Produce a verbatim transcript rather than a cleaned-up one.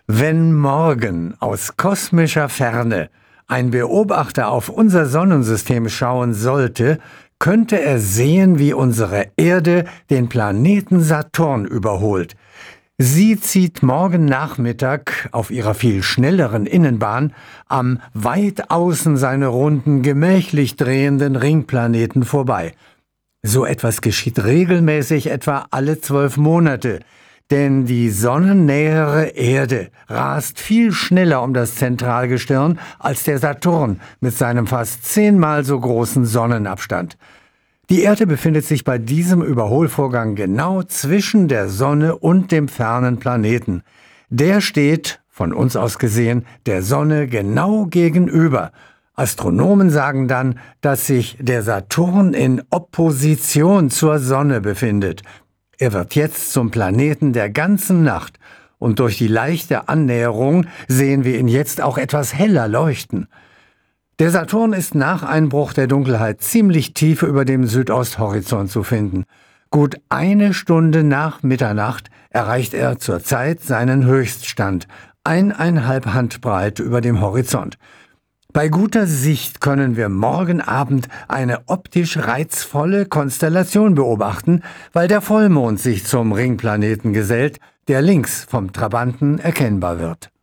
Wenn morgen aus kosmischer Ferne ein Beobachter auf unser Sonnensystem schauen sollte, könnte er sehen, wie unsere Erde den Planeten Saturn überholt. Sie zieht morgen Nachmittag auf ihrer viel schnelleren Innenbahn am weit außen seine Runden gemächlich drehenden Ringplaneten vorbei. So etwas geschieht regelmäßig etwa alle zwölf Monate, denn die sonnennähere Erde rast viel schneller um das Zentralgestirn als der Saturn mit seinem fast zehnmal so großen Sonnenabstand. Die Erde befindet sich bei diesem Überholvorgang genau zwischen der Sonne und dem fernen Planeten. Der steht, von uns aus gesehen, der Sonne genau gegenüber. Astronomen sagen dann, dass sich der Saturn in Opposition zur Sonne befindet. Er wird jetzt zum Planeten der ganzen Nacht, und durch die leichte Annäherung sehen wir ihn jetzt auch etwas heller leuchten. Der Saturn ist nach Einbruch der Dunkelheit ziemlich tief über dem Südosthorizont zu finden. Gut eine Stunde nach Mitternacht erreicht er zurzeit seinen Höchststand, eineinhalb Handbreit über dem Horizont. Bei guter Sicht können wir morgen Abend eine optisch reizvolle Konstellation beobachten, weil der Vollmond sich zum Ringplaneten gesellt, der links vom Trabanten erkennbar wird.